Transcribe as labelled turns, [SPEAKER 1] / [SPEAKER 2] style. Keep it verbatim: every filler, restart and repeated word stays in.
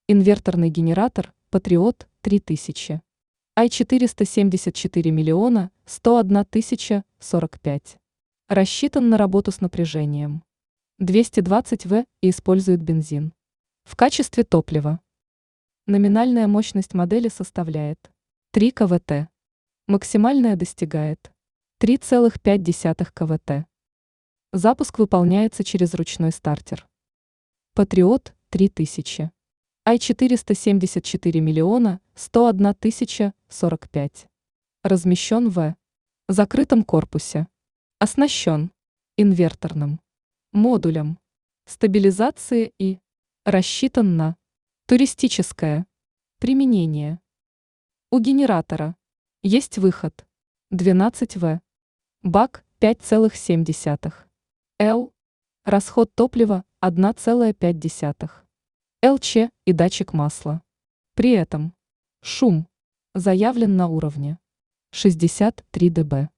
[SPEAKER 1] Инверторный генератор «Патриот» три тысячи. ай четыреста семьдесят четыре миллиона сто одна тысяча сорок пять. Рассчитан на работу с напряжением двести двадцать вольт и использует бензин в качестве топлива. Номинальная мощность модели составляет три киловатта. Максимальная достигает три целых пять десятых киловатта. Запуск выполняется через ручной стартер. Патриот три тысячи. ай четыреста семьдесят четыре миллиона сто одна тысяча сорок пять. Размещен в закрытом корпусе. Оснащен инверторным модулем стабилизации и рассчитан на туристическое применение. У генератора есть выход двенадцать вольт, бак пять целых семь десятых литров, расход топлива одна целая пять десятых литра и датчик масла. При этом шум заявлен на уровне шестьдесят три дБ.